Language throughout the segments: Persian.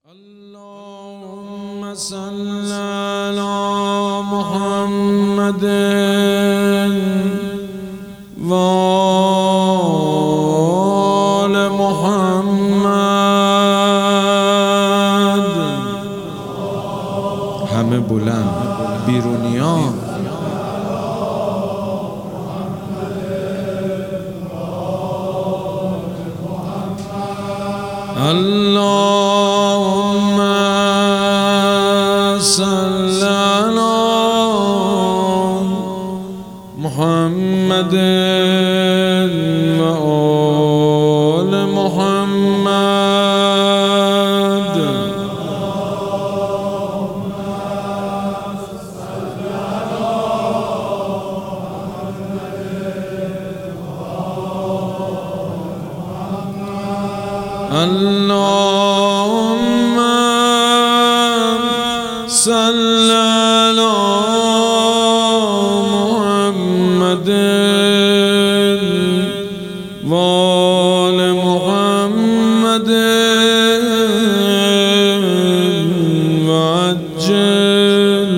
اللهم صل على محمد و آل محمد. همه بلند بیرونیان. اللهم صل على محمد و آل محمد. اللهم صل على محمد و آل محمد وعجل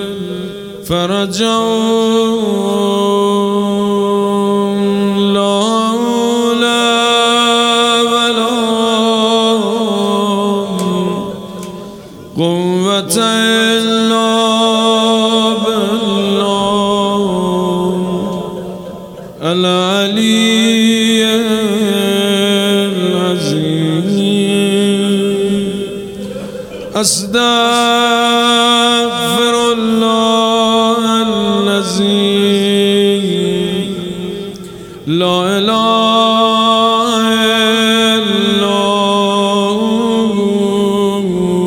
فرجهم. لا حول ولا قوة إلا بالله العلي العظيم. أستغفر الله الذي لا إله إلا هو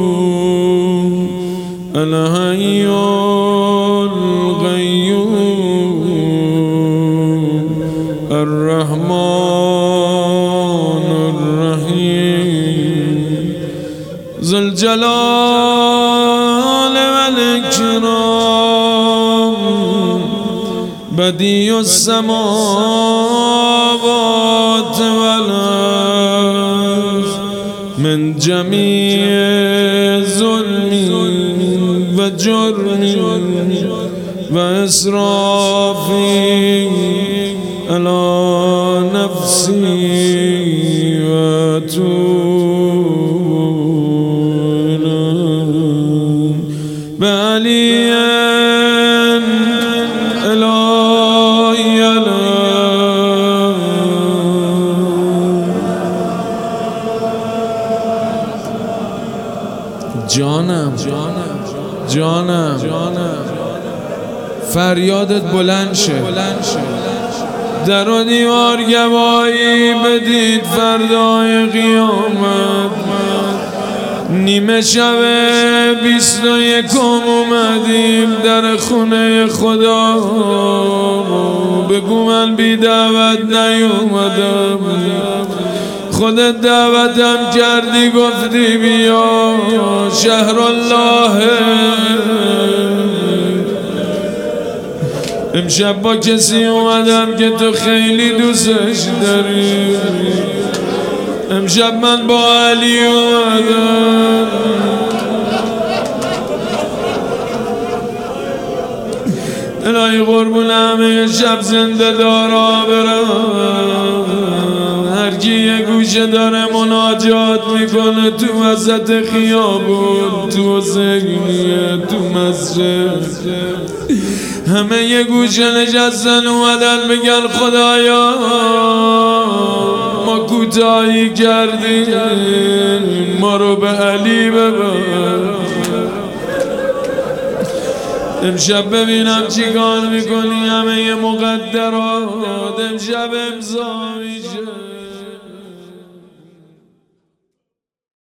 الحي القيوم الرحمن الرحيم ذو الجلال والإكرام بديع السماوات والأرض من جميع ظلم وجرم وإسرافي على نفسي وأتوب بعلي إلهي جانم فریادت بلند شه. در و دیوار گواهی بدید فردای قیامت. نیمه شب 21 اومدیم در خونه خدا. بگو من بی دعوت نیومدم، خودت دعوتم کردی گفتی بیا شهر الله. امشب با کسی اومدم که تو خیلی دوستش داری. امشب من با علی اومدم. الهی قربون همه شب زنده دارا برم. هر کی یه گوشه داره مناجات میکنه تو وسط خیابون، تو حسینیه، تو مسجد، همه یه گوشه نشستن اومدن بگن خدایا ما کوتاهی کردیم، ما رو به علی ببر. امشب ببینم چی کار میکنی. همه مقدرات امشب امضا میشه.